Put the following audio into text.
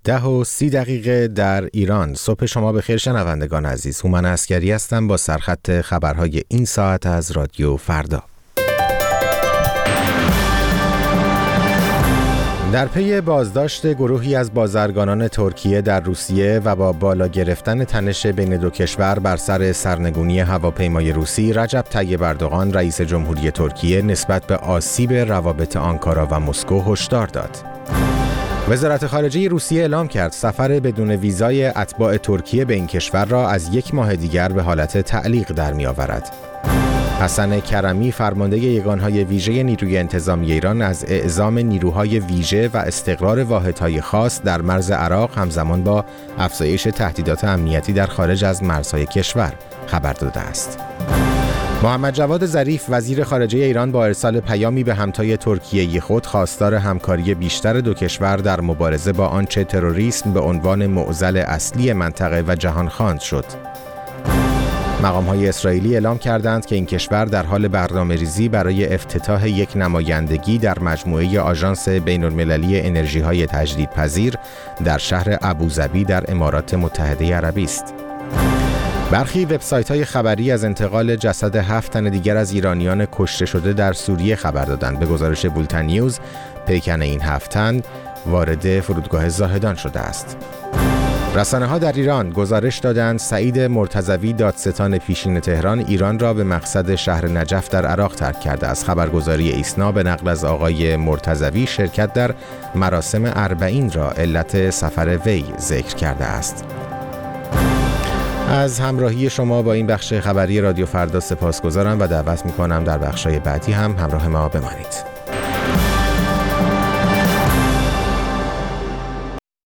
10:30 در ایران. صبح شما بخیر شنوندگان عزیز. هومن عسکری هستم با سرخط خبرهای این ساعت از رادیو فردا. در پی بازداشت گروهی از بازرگانان ترکیه در روسیه و با بالا گرفتن تنش بین دو کشور بر سر سرنگونی هواپیمای روسی، رجب طیب اردوغان رئیس جمهوری ترکیه نسبت به آسیب روابط آنکارا و مسکو هشدار داد. وزارت خارجه روسیه اعلام کرد سفر بدون ویزای اتباع ترکیه به این کشور را از یک ماه دیگر به حالت تعلیق در می‌آورد. حسن کرمی فرمانده یگانهای ویژه نیروی انتظامی ایران از اعزام نیروهای ویژه و استقرار واحدهای خاص در مرز عراق همزمان با افزایش تهدیدات امنیتی در خارج از مرزهای کشور خبر داده است. محمد جواد ظریف وزیر خارجه ایران با ارسال پیامی به همتای ترکیه خود خواستار همکاری بیشتر دو کشور در مبارزه با آنچه تروریسم به عنوان معضل اصلی منطقه و جهان خواند شد. مقام‌های اسرائیلی اعلام کردند که این کشور در حال برنامه‌ریزی برای افتتاح یک نمایندگی در مجموعه آژانس بین‌المللی انرژی‌های تجدیدپذیر در شهر ابوظبی در امارات متحده عربی است. برخی وبسایت‌های خبری از انتقال جسد 7 تن دیگر از ایرانیان کشته شده در سوریه خبر دادند. به گزارش بولتن نیوز، پیکن این 7 تن وارد فرودگاه زاهدان شده است. رسانه‌ها در ایران گزارش دادند سعید مرتضوی دادستان پیشین تهران ایران را به مقصد شهر نجف در عراق ترک کرده است. خبرگزاری ایسنا به نقل از آقای مرتضوی شرکت در مراسم 40 را علت سفر وی ذکر کرده است. از همراهی شما با این بخش خبری رادیو فردا سپاسگزارم و دعوت می‌کنم در بخش‌های بعدی هم همراه ما بمانید.